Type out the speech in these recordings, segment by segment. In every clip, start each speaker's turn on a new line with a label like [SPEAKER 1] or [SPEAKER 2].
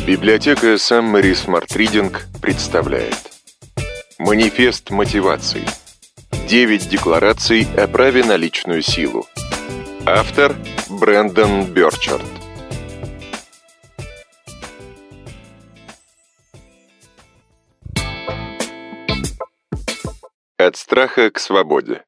[SPEAKER 1] Библиотека Summary Smart Reading представляет Манифест мотиваций. 9 деклараций о праве на личную силу. Автор Брэндон Бёрчард. От страха к свободе.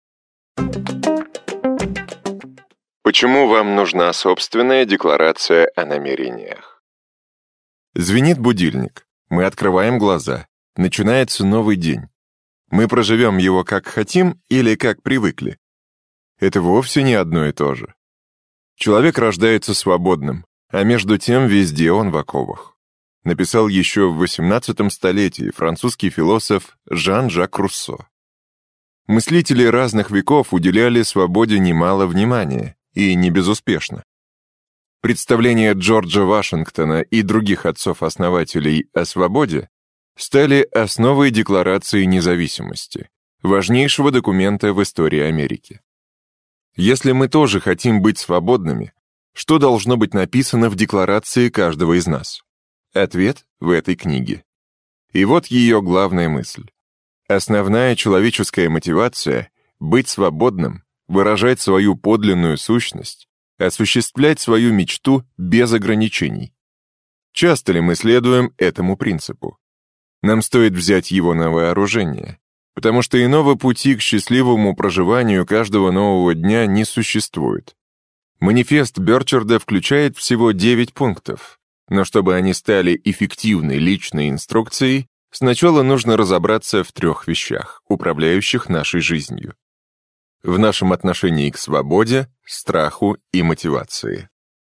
[SPEAKER 1] Почему вам нужна собственная декларация о намерениях? Звенит будильник. Мы открываем глаза. Начинается новый день. Мы проживем его как хотим или как привыкли. Это вовсе не одно и то же. Человек рождается свободным, а между тем везде он в оковах. Написал еще в XVIII столетии французский философ Жан-Жак Руссо. Мыслители разных веков уделяли свободе немало внимания, и не безуспешно. Представления Джорджа Вашингтона и других отцов-основателей о свободе стали основой Декларации независимости, важнейшего документа в истории Америки. Если мы тоже хотим быть свободными, что должно быть написано в декларации каждого из нас? Ответ в этой книге. И вот ее главная мысль. Основная человеческая мотивация — быть свободным, выражать свою подлинную сущность, осуществлять свою мечту без ограничений. Часто ли мы следуем этому принципу? Нам стоит взять его на вооружение, потому что иного пути к счастливому проживанию каждого нового дня не существует. Манифест Бёрчарда включает всего 9 пунктов, но чтобы они стали эффективной личной инструкцией, сначала нужно разобраться в 3 вещах, управляющих нашей жизнью. В нашем отношении к свободе, страху и мотивации.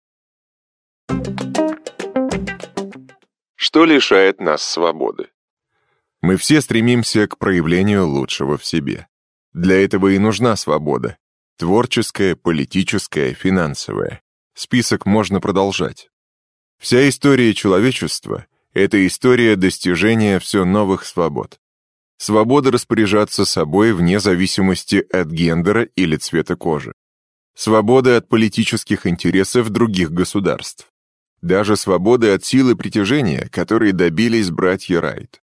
[SPEAKER 1] Что лишает нас свободы? Мы все стремимся к проявлению лучшего в себе. Для этого и нужна свобода. Творческая, политическая, финансовая. Список можно продолжать. Вся история человечества — это история достижения все новых свобод. Свобода распоряжаться собой вне зависимости от гендера или цвета кожи. Свобода от политических интересов других государств. Даже свобода от силы притяжения, которые добились братья Райт.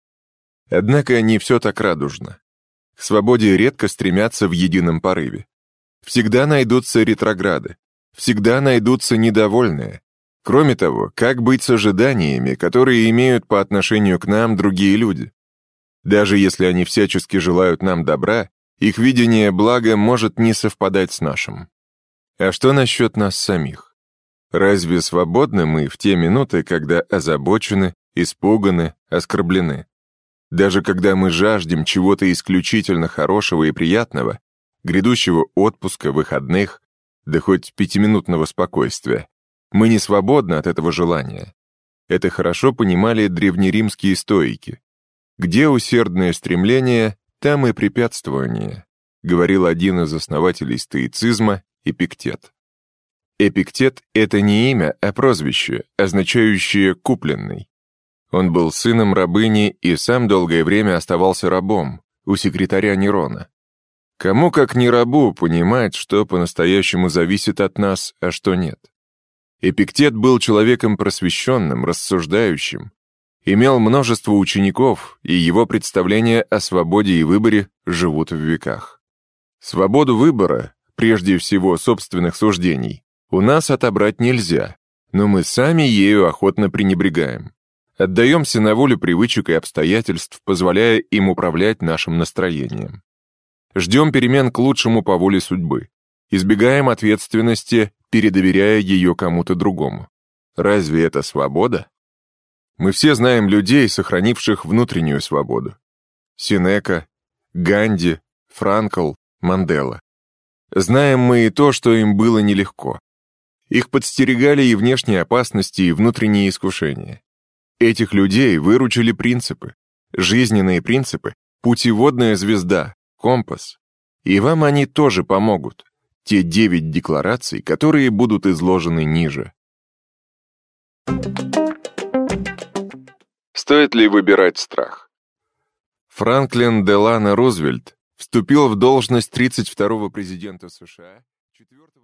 [SPEAKER 1] Однако не все так радужно. К свободе редко стремятся в едином порыве. Всегда найдутся ретрограды, всегда найдутся недовольные. Кроме того, как быть с ожиданиями, которые имеют по отношению к нам другие люди? Даже если они всячески желают нам добра, их видение блага может не совпадать с нашим. А что насчет нас самих? Разве свободны мы в те минуты, когда озабочены, испуганы, оскорблены? Даже когда мы жаждем чего-то исключительно хорошего и приятного, грядущего отпуска, выходных, да хоть 5-минутного спокойствия, мы не свободны от этого желания. Это хорошо понимали древнеримские стоики. «Где усердное стремление, там и препятствование», говорил один из основателей стоицизма Эпиктет. Эпиктет — это не имя, а прозвище, означающее «купленный». Он был сыном рабыни и сам долгое время оставался рабом у секретаря Нерона. Кому, как не рабу, понимать, что по-настоящему зависит от нас, а что нет? Эпиктет был человеком просвещенным, рассуждающим, имел множество учеников, и его представления о свободе и выборе живут в веках. Свободу выбора, прежде всего собственных суждений, у нас отобрать нельзя, но мы сами ею охотно пренебрегаем. Отдаемся на волю привычек и обстоятельств, позволяя им управлять нашим настроением. Ждем перемен к лучшему по воле судьбы. Избегаем ответственности, передоверяя ее кому-то другому. Разве это свобода? Мы все знаем людей, сохранивших внутреннюю свободу. Сенека, Ганди, Франкл, Мандела. Знаем мы и то, что им было нелегко. Их подстерегали и внешние опасности, и внутренние искушения. Этих людей выручили принципы, жизненные принципы, путеводная звезда, компас. И вам они тоже помогут, те 9 деклараций, которые будут изложены ниже. Стоит ли выбирать страх? Франклин Делано Рузвельт вступил в должность 32-го президента США 4